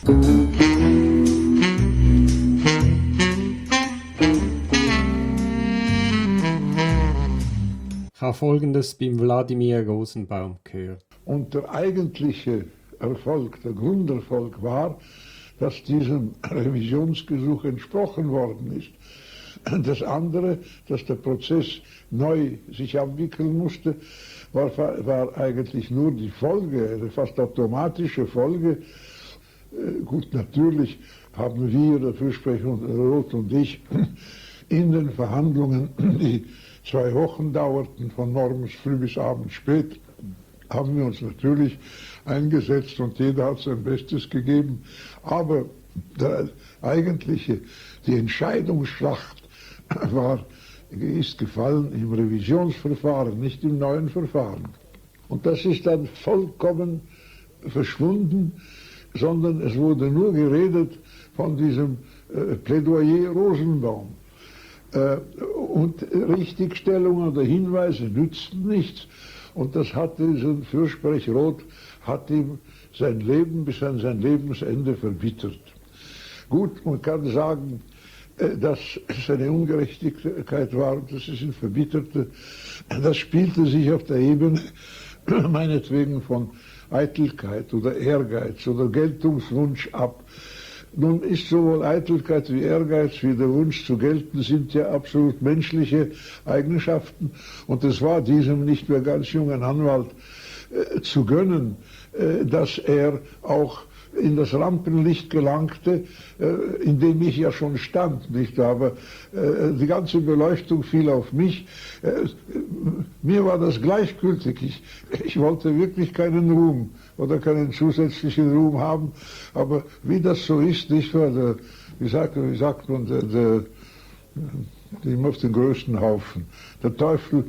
Ich habe Folgendes beim Wladimir Rosenbaum gehört. Und der eigentliche Erfolg, der Grunderfolg war, dass diesem Revisionsgesuch entsprochen worden ist. Das andere, dass der Prozess neu sich abwickeln musste, war eigentlich nur die Folge, eine fast automatische Folge. Gut, natürlich haben wir, der Fürsprecher Roth und ich, in den Verhandlungen, die 2 Wochen dauerten, von morgens früh bis abends spät, haben wir uns natürlich eingesetzt und jeder hat sein Bestes gegeben. Aber die Entscheidungsschlacht ist gefallen im Revisionsverfahren, nicht im neuen Verfahren. Und das ist dann vollkommen verschwunden, sondern es wurde nur geredet von diesem Plädoyer Rosenbaum. Und Richtigstellungen oder Hinweise nützten nichts. Und das hat diesen Fürsprecher Roth, hat ihm sein Leben bis an sein Lebensende verbittert. Gut, man kann sagen, dass es eine Ungerechtigkeit war und dass es ihn verbitterte. Das spielte sich auf der Ebene meinetwegen von Eitelkeit oder Ehrgeiz oder Geltungswunsch ab. Nun ist sowohl Eitelkeit wie Ehrgeiz wie der Wunsch zu gelten sind ja absolut menschliche Eigenschaften und es war diesem nicht mehr ganz jungen Anwalt zu gönnen, dass er auch in das Rampenlicht gelangte, in dem ich ja schon stand, nicht? Aber die ganze Beleuchtung fiel auf mich. Mir war das gleichgültig. Ich wollte wirklich keinen Ruhm oder keinen zusätzlichen Ruhm haben. Aber wie das so ist, nicht wahr? Wie sagt man, immer auf den größten Haufen. Der Teufel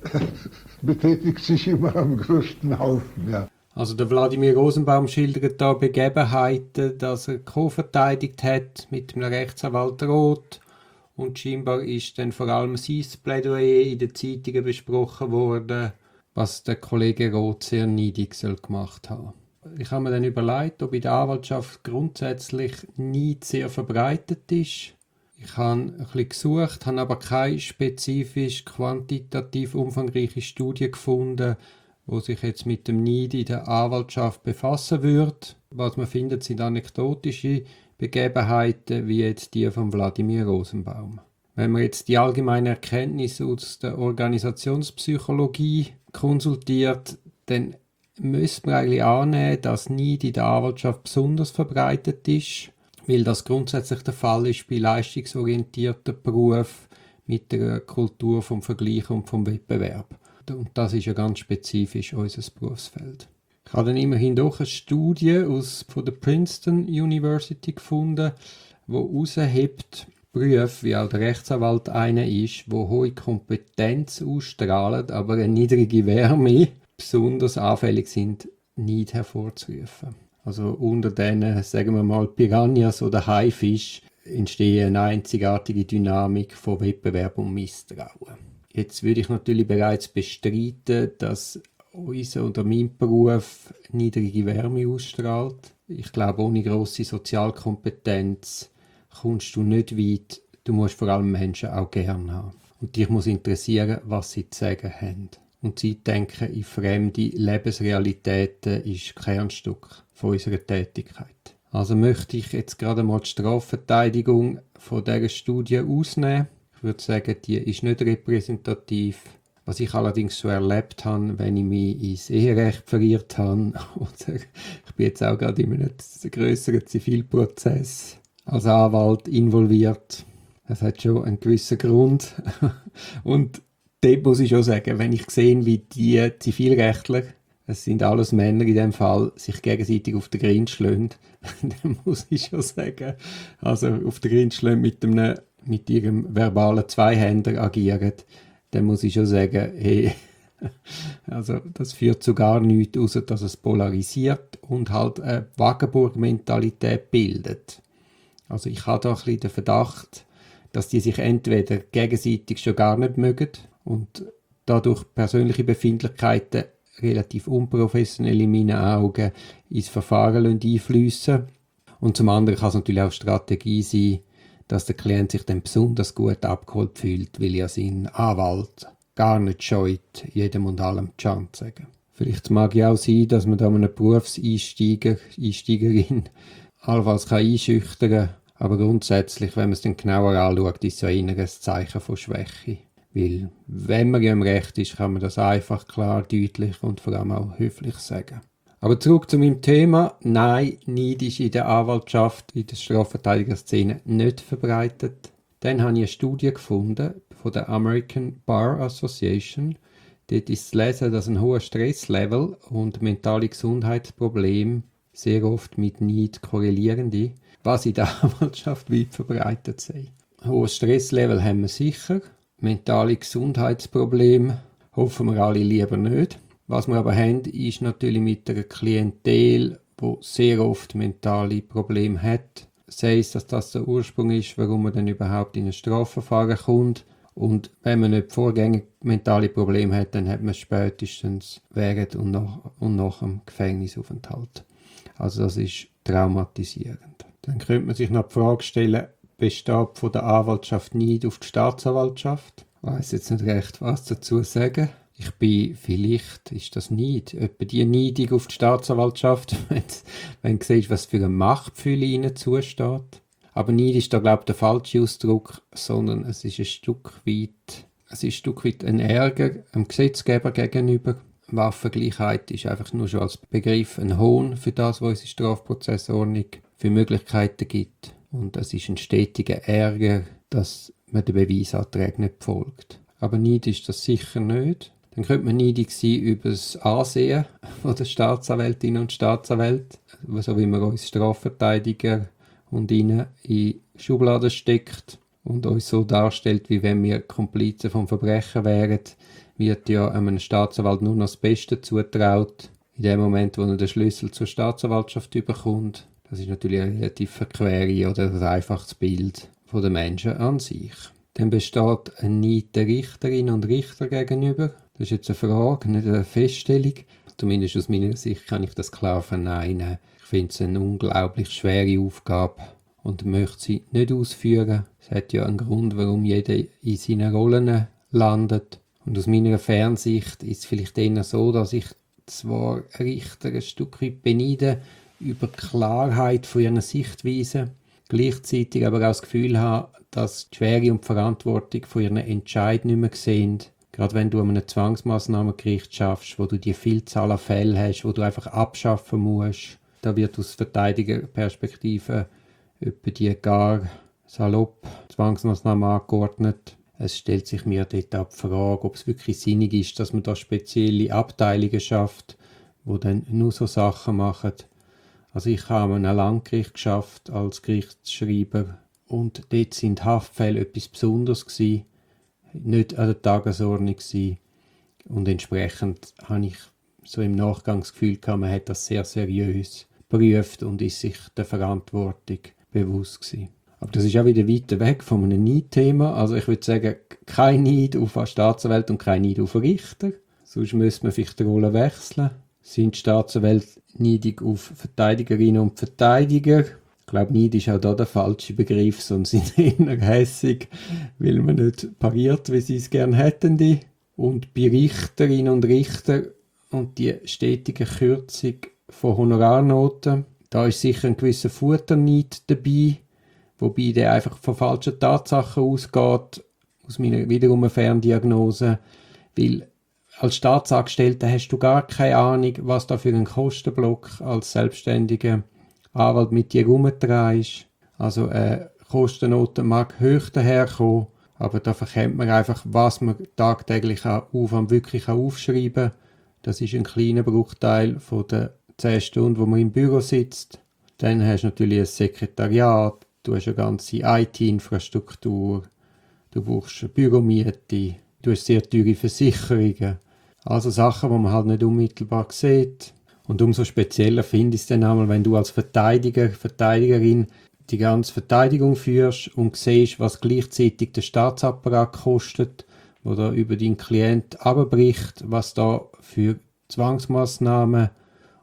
betätigt sich immer am größten Haufen, ja. Also der Wladimir Rosenbaum schildert da Begebenheiten, dass er co-verteidigt hat mit einem Rechtsanwalt Roth und scheinbar ist dann vor allem sein Plädoyer in den Zeitungen besprochen worden, was der Kollege Roth sehr neidig gemacht haben. Ich habe mir dann überlegt, ob in der Anwaltschaft grundsätzlich Neid sehr verbreitet ist. Ich habe ein bisschen gesucht, habe aber keine spezifisch quantitativ umfangreiche Studie gefunden, wo sich jetzt mit dem Neid in der Anwaltschaft befassen würde. Was man findet, sind anekdotische Begebenheiten, wie jetzt die von Wladimir Rosenbaum. Wenn man jetzt die allgemeinen Erkenntnisse aus der Organisationspsychologie konsultiert, dann müsste man eigentlich annehmen, dass Neid in der Anwaltschaft besonders verbreitet ist, weil das grundsätzlich der Fall ist bei leistungsorientierten Berufen mit der Kultur vom Vergleich und vom Wettbewerb. Und das ist ja ganz spezifisch unser Berufsfeld. Ich habe dann immerhin doch eine Studie von der Princeton University gefunden, die heraushebt, Berufe, wie auch der Rechtsanwalt einer ist, wo hohe Kompetenz ausstrahlen, aber eine niedrige Wärme, besonders anfällig sind, Neid hervorzurufen. Also unter diesen, sagen wir mal, Piranhas oder Haifisch entsteht eine einzigartige Dynamik von Wettbewerb und Misstrauen. Jetzt würde ich natürlich bereits bestreiten, dass unser oder mein Beruf niedrige Wärme ausstrahlt. Ich glaube, ohne grosse Sozialkompetenz kommst du nicht weit. Du musst vor allem Menschen auch gerne haben. Und dich muss interessieren, was sie zu sagen haben. Und Zeitdenken in fremde Lebensrealitäten ist Kernstück von unserer Tätigkeit. Also möchte ich jetzt gerade mal die Strafverteidigung von dieser Studie ausnehmen. Ich würde sagen, die ist nicht repräsentativ. Was ich allerdings so erlebt habe, wenn ich mich ins Eherecht verirrt habe, oder ich bin jetzt auch gerade in einem grösseren Zivilprozess als Anwalt involviert. Das hat schon einen gewissen Grund. Und dort muss ich schon sagen, wenn ich sehe, wie die Zivilrechtler, es sind alles Männer in dem Fall, sich gegenseitig auf den Grind schlagen, dann muss ich schon sagen, also auf den Grind schlagen mit ihrem verbalen Zweihänder agieren, dann muss ich schon sagen, hey, also das führt zu gar nichts, außer dass es polarisiert und halt eine Wagenburg-Mentalität bildet. Also ich habe da ein bisschen den Verdacht, dass die sich entweder gegenseitig schon gar nicht mögen und dadurch persönliche Befindlichkeiten relativ unprofessionell in meinen Augen ins Verfahren einfließen. Und zum anderen kann es natürlich auch Strategie sein, dass der Klient sich dann besonders gut abgeholt fühlt, weil ja sein Anwalt gar nicht scheut, jedem und allem Can zu sagen. Vielleicht mag ja auch sein, dass man da einen Einsteigerin allenfalls einschüchtern kann, aber grundsätzlich, wenn man es dann genauer anschaut, ist es ja eher ein Zeichen von Schwäche. Weil, wenn man ja im Recht ist, kann man das einfach, klar, deutlich und vor allem auch höflich sagen. Aber zurück zu meinem Thema. Nein, Neid ist in der Anwaltschaft, in der Strafverteidigerszene nicht verbreitet. Dann habe ich eine Studie gefunden von der American Bar Association. Dort ist zu lesen, dass ein hoher Stresslevel und mentale Gesundheitsprobleme sehr oft mit Neid korrelieren, was in der Anwaltschaft weit verbreitet sei. Hohes Stresslevel haben wir sicher. Mentale Gesundheitsprobleme hoffen wir alle lieber nicht. Was wir aber haben, ist natürlich mit einer Klientel, die sehr oft mentale Probleme hat. Sei es, dass das der Ursprung ist, warum man dann überhaupt in ein Strafverfahren kommt. Und wenn man nicht vorgängig mentale Probleme hat, dann hat man es spätestens während und nach dem Gefängnisaufenthalt. Also das ist traumatisierend. Dann könnte man sich noch die Frage stellen, besteht von der Anwaltschaft Neid auf die Staatsanwaltschaft? Ich weiss jetzt nicht recht, was dazu sagen. Vielleicht ist das Neid. Etwa die Neidung auf die Staatsanwaltschaft, wenn du siehst, was für ein Machtgefühl ihnen zusteht. Aber Neid ist da, glaube ich, der falsche Ausdruck, sondern es ist ein Stück weit ein Ärger dem Gesetzgeber gegenüber. Waffengleichheit ist einfach nur schon als Begriff ein Hohn für das, was unsere Strafprozessordnung für Möglichkeiten gibt. Und es ist ein stetiger Ärger, dass man den Beweisanträgen nicht folgt. Aber Neid ist das sicher nicht. Dann könnte man neidig sein über das Ansehen der Staatsanwältinnen und Staatsanwälte, so wie man uns Strafverteidiger und ihnen in Schubladen steckt und uns so darstellt, wie wenn wir Komplizen vom Verbrechen wären, wird ja einem Staatsanwalt nur noch das Beste zutraut. In dem Moment, wo er den Schlüssel zur Staatsanwaltschaft überkommt. Das ist natürlich eine relativ verquere oder ein einfaches Bild von den Menschen an sich. Dann besteht ein Neid der Richterinnen und Richter gegenüber. Das ist jetzt eine Frage, nicht eine Feststellung. Zumindest aus meiner Sicht kann ich das klar verneinen. Ich finde es eine unglaublich schwere Aufgabe und möchte sie nicht ausführen. Es hat ja einen Grund, warum jeder in seinen Rollen landet. Und aus meiner Fernsicht ist es vielleicht eher so, dass ich zwar Richter ein Stück weit beneide über die Klarheit von ihren Sichtweisen, gleichzeitig aber auch das Gefühl habe, dass die Schwere und die Verantwortung von ihren Entscheidungen nicht mehr sehen. Gerade wenn du an einem Zwangsmassnahmengericht schaffst, wo du die Vielzahl an Fällen hast, wo du einfach abschaffen musst, da wird aus Verteidigerperspektive etwa die gar salopp Zwangsmaßnahmen angeordnet. Es stellt sich mir dort auch die Frage, ob es wirklich sinnig ist, dass man da spezielle Abteilungen schafft, die dann nur so Sachen machen. Also ich habe an einem Landgericht geschafft als Gerichtsschreiber und dort sind Haftfälle etwas Besonderes gewesen, nicht an der Tagesordnung gewesen. Und entsprechend habe ich so im Nachgang das Gefühl gehabt, man hat das sehr seriös geprüft und ist sich der Verantwortung bewusst gewesen. Aber das ist auch wieder weiter weg von einem Neid-Thema. Also ich würde sagen, kein Neid auf eine Staatsanwälte und kein Neid auf einen Richter. Sonst müsste man vielleicht die Rolle wechseln. Sind Staatsanwälte neidig auf Verteidigerinnen und Verteidiger? Ich glaube, Neid ist auch da der falsche Begriff, sondern sind eher hässig, weil man nicht pariert, wie sie es gerne hätten. Und bei Richterinnen und Richtern und die stetige Kürzung von Honorarnoten, da ist sicher ein gewisser Futterneid dabei, wobei der einfach von falschen Tatsachen ausgeht, aus meiner wiederum eine Ferndiagnose, weil als Staatsangestellter hast du gar keine Ahnung, was da für ein Kostenblock als selbstständiger Anwalt mit dir rumtreibst. Also Kostennoten mag hoch daherkommen, aber da verkennt man einfach, was man tagtäglich an Aufwand wirklich aufschreiben kann. Das ist ein kleiner Bruchteil von den 10 Stunden, wo man im Büro sitzt. Dann hast du natürlich ein Sekretariat, du hast eine ganze IT-Infrastruktur, du brauchst eine Büromiete, du hast sehr teure Versicherungen. Also Sachen, die man halt nicht unmittelbar sieht. Und umso spezieller finde ich es dann einmal, wenn du als Verteidigerin die ganze Verteidigung führst und siehst, was gleichzeitig der Staatsapparat kostet, wo da über deinen Klient abbricht, was da für Zwangsmaßnahmen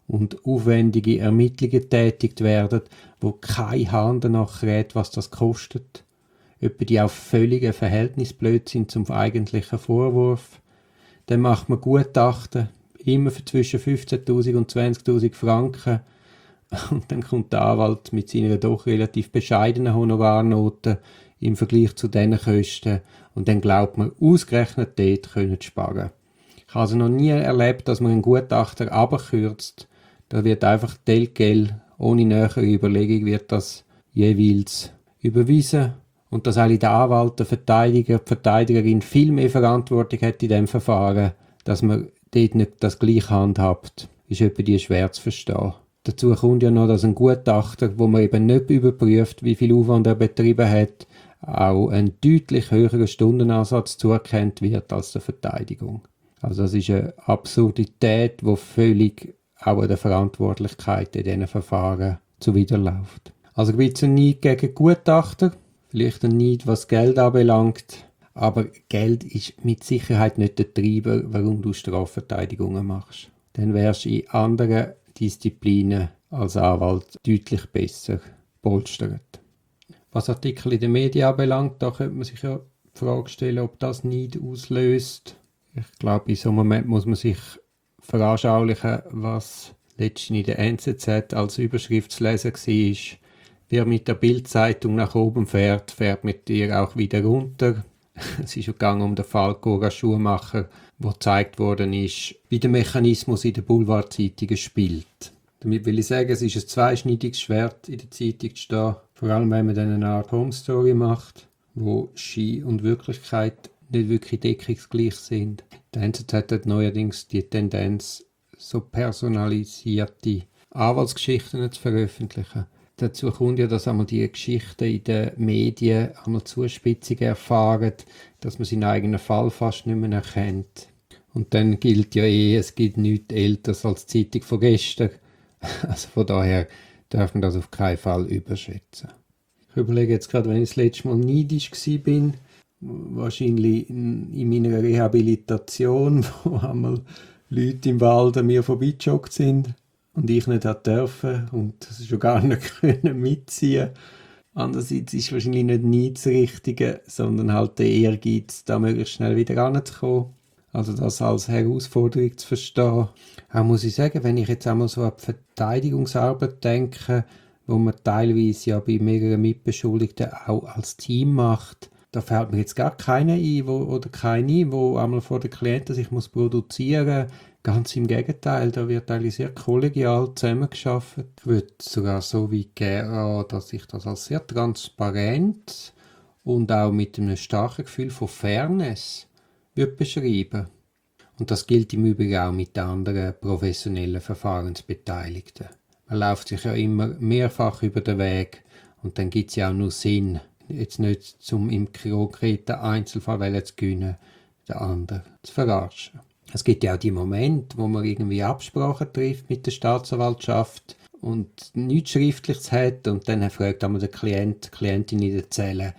und aufwendige Ermittlungen getätigt werden, wo kein Hahn danach rät, was das kostet. Etwa die auch völlige Verhältnisblödsinn zum eigentlichen Vorwurf. Dann macht man Gutachten, immer für zwischen 15'000 und 20'000 Franken. Und dann kommt der Anwalt mit seiner doch relativ bescheidenen Honorarnote im Vergleich zu diesen Kosten. Und dann glaubt man, ausgerechnet dort können sparen. Ich habe also noch nie erlebt, dass man einen Gutachter abkürzt. Da wird einfach telgel, ohne nähere Überlegung, wird das jeweils überwiesen. Und dass eigentlich der Anwalt, der Verteidiger, die Verteidigerin viel mehr Verantwortung hat in diesem Verfahren, dass man dort nicht das Gleiche handhabt, ist etwa die schwer zu verstehen. Dazu kommt ja noch, dass ein Gutachter, wo man eben nicht überprüft, wie viel Aufwand er betrieben hat, auch einen deutlich höheren Stundenansatz zuerkannt wird als der Verteidigung. Also das ist eine Absurdität, die völlig auch an der Verantwortlichkeit in diesen Verfahren zuwiderläuft. Also ein bisschen Neid gegen Gutachter, vielleicht ein Neid, was Geld anbelangt, aber Geld ist mit Sicherheit nicht der Treiber, warum du Strafverteidigungen machst. Dann wärst du in anderen Disziplinen als Anwalt deutlich besser polstert. Was Artikel in den Medien anbelangt, da könnte man sich ja die Frage stellen, ob das Neid auslöst. Ich glaube, in so einem Moment muss man sich veranschaulichen, was letztens in der NZZ als Überschrift zu lesen war. Wer mit der Bild-Zeitung nach oben fährt, fährt mit ihr auch wieder runter. Es ist gegangen um den Fall Cora Schumacher, wo gezeigt worden ist, wie der Mechanismus in den Boulevardzeitungen spielt. Damit will ich sagen, es ist ein zweischneidiges Schwert, in der Zeitung zu stehen, vor allem wenn man dann eine Art Home-Story macht, wo Ski und Wirklichkeit nicht wirklich deckungsgleich sind. Der NZZ hat neuerdings die Tendenz, so personalisierte Anwaltsgeschichten zu veröffentlichen. Dazu kommt ja, dass einmal die Geschichten in den Medien einmal Zuspitzungen erfahren, dass man seinen eigenen Fall fast nicht mehr erkennt. Und dann gilt ja es gibt nichts Älteres als die Zeitung von gestern. Also von daher darf man das auf keinen Fall überschätzen. Ich überlege jetzt gerade, wenn ich das letzte Mal neidisch war, wahrscheinlich in meiner Rehabilitation, wo einmal Leute im Wald an mir vorbeigejoggt sind und ich nicht durfte und das schon gar nicht mitziehen. Andererseits ist wahrscheinlich nicht Neid das Richtige, sondern halt der Ehrgeiz, da möglichst schnell wieder ranzukommen. Also das als Herausforderung zu verstehen. Auch muss ich sagen, wenn ich jetzt einmal so an die Verteidigungsarbeit denke, wo man teilweise ja bei mehreren Mitbeschuldigten auch als Team macht, da fällt mir jetzt gar keiner ein, oder keine, wo einmal vor den Klienten sich muss produzieren muss. Ganz im Gegenteil, da wird eigentlich sehr kollegial zusammengearbeitet. Ich würde sogar so weit gehen, dass ich das als sehr transparent und auch mit einem starken Gefühl von Fairness würde beschreiben. Und das gilt im Übrigen auch mit den anderen professionellen Verfahrensbeteiligten. Man läuft sich ja immer mehrfach über den Weg und dann gibt es ja auch nur Sinn, jetzt nicht zum im konkreten Einzelfall zu gewinnen, den anderen zu verarschen. Es gibt ja auch die Momente, wo man irgendwie Absprachen trifft mit der Staatsanwaltschaft und nichts Schriftliches hat und dann fragt einmal der Klient, die Klientin in der Zelle,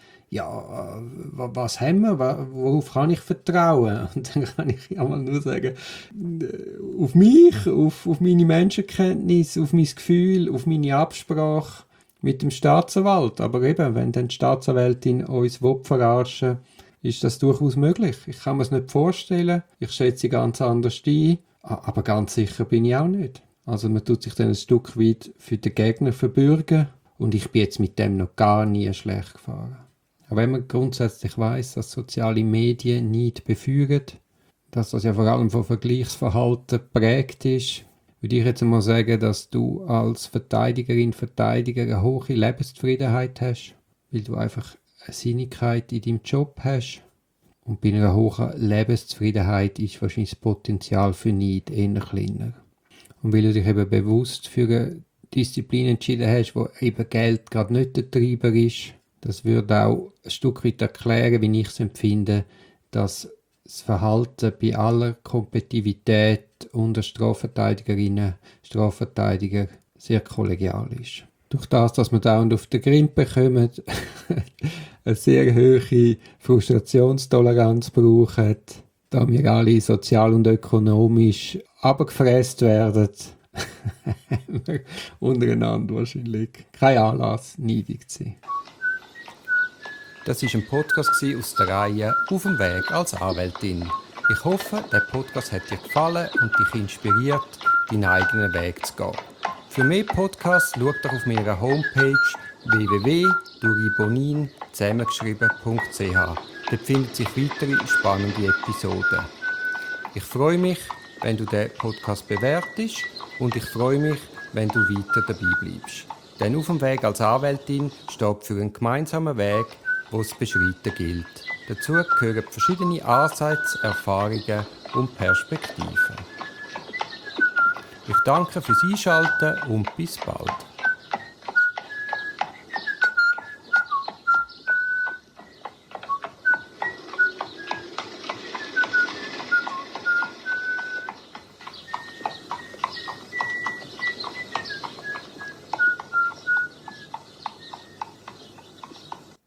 ja, was haben wir, worauf kann ich vertrauen? Und dann kann ich einmal nur sagen, auf mich, auf meine Menschenkenntnis, auf mein Gefühl, auf meine Absprache mit dem Staatsanwalt. Aber eben, wenn dann die Staatsanwältin uns verarschen will, ist das durchaus möglich. Ich kann mir es nicht vorstellen. Ich schätze sie ganz anders ein. Aber ganz sicher bin ich auch nicht. Also man tut sich dann ein Stück weit für den Gegner verbürgen. Und ich bin jetzt mit dem noch gar nie schlecht gefahren. Aber wenn man grundsätzlich weiss, dass soziale Medien nicht befeuern, dass das ja vor allem von Vergleichsverhalten geprägt ist, würde ich jetzt einmal sagen, dass du als Verteidigerin, Verteidiger eine hohe Lebenszufriedenheit hast, weil du einfach eine Sinnigkeit in deinem Job hast. Und bei einer hohen Lebenszufriedenheit ist wahrscheinlich das Potenzial für Neid eher kleiner. Und weil du dich eben bewusst für eine Disziplin entschieden hast, wo eben Geld gerade nicht der Treiber ist, das würde auch ein Stück weit erklären, wie ich es empfinde, dass das Verhalten bei aller Kompetitivität unter Strafverteidigerinnen, Strafverteidiger sehr kollegial ist. Durch das, dass wir dauernd auf den Grind bekommen, eine sehr hohe Frustrationstoleranz brauchen, da wir alle sozial und ökonomisch abgefräst werden, untereinander wahrscheinlich kein Anlass, neidig zu sein. Das war ein Podcast aus der Reihe «Auf dem Weg als Anwältin». Ich hoffe, der Podcast hat dir gefallen und dich inspiriert, deinen eigenen Weg zu gehen. Für mehr Podcasts schau doch auf meiner Homepage www.duribonin zusammengeschrieben.ch. Dort finden sich weitere spannende Episoden. Ich freue mich, wenn du den Podcast bewertest und ich freue mich, wenn du weiter dabei bleibst. Denn auf dem Weg als Anwältin steht für einen gemeinsamen Weg, den es zu beschreiten gilt. Dazu gehören verschiedene Ansätze, Erfahrungen und Perspektiven. Ich danke fürs Einschalten und bis bald.